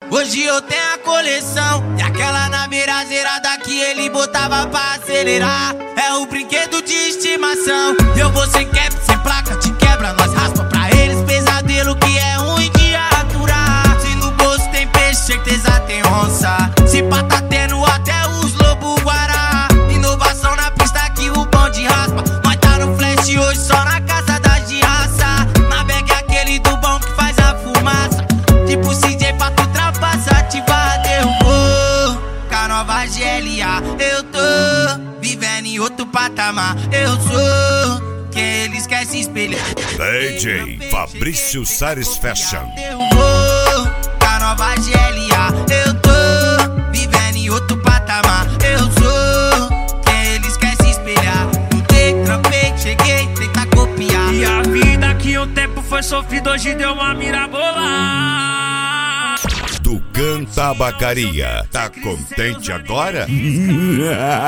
Hoje eu tenho a coleção e aquela na beirazeirada que ele botava pra acelerar. É o brinquedo de estimação. Eu vou sem cap, sem placa, te quebra, nós raspa pra eles. Pesadelo que é ruim de aturar. Se no bolso tem peixe, certeza tem onça. Se pá tá tendo até os lobo guará. Inovação na pista que o bonde raspa. Nós tá no flash hoje só na casa das de raça. Na bag é aquele do bom que faz a fumaça. Tipo CJ pra tu ultrapassa, ativa, derrubou. Com a nova GLA eu tô vivendo em outro patamar. Eu sou quem eles querem se espelhar. DJ Fabrício Sares Fashion. Derrubou. Com a nova GLA eu tô vivendo em outro patamar. Eu sou quem eles querem se espelhar. Lutei, trampei, cheguei, tenta copiar. E a vida que um tempo foi sofrido hoje deu uma mirabolá. Tucano Tabacaria. Tá contente agora? E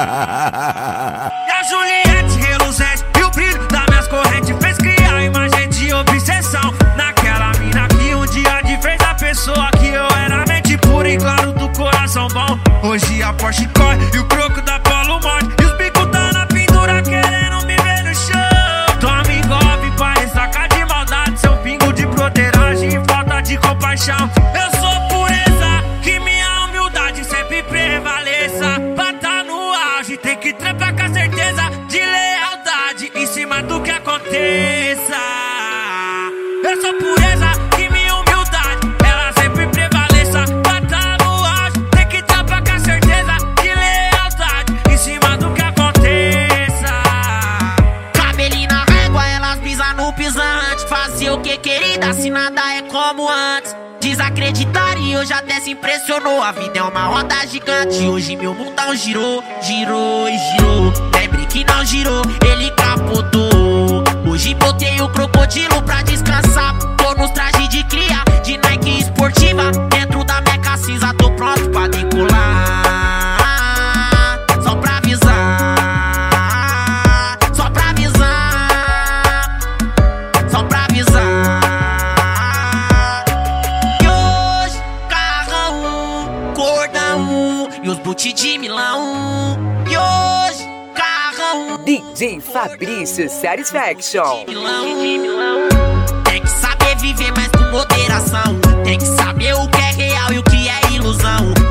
a Juliette reluzente e o brilho das minhas correntes fez criar a imagem de obsessão naquela mina que um dia de vez a pessoa que eu era, mente pura e claro do coração bom. Hoje a Porsche corre e o croco da Polo morre e os bicos tá na pintura querendo me ver no chão. Toma engolpe pra ressacar de maldade, seu pingo de broderagem e falta de compaixão. Eu sou pureza, que minha humildade sempre prevaleça. Pra tá no auge tem que trampar com a certeza de lealdade em cima do que aconteça. Eu sou pureza, que minha humildade ela sempre prevaleça. Pra tá no auge tem que trampar com a certeza de lealdade em cima do que aconteça. Cabelinho na régua, elas pisam no pisante. Fazia o que querida, se nada é como antes. Desacreditar e hoje até se impressionou. A vida é uma roda gigante, hoje meu mundão girou, girou e girou. Lembre que não girou, ele capotou. Hoje botei o crocodilo pra descansar. Tô nos trajes de cria, de Nike esportiva. Dentro da meca cinza, tô pronto pra decolar. Só pra avisar, só pra avisar, só pra avisar. E os boot de Milão. E hoje, carrão. DJ Fabrício Satisfaction. Tem que saber viver mais com moderação. Tem que saber o que é real e o que é ilusão.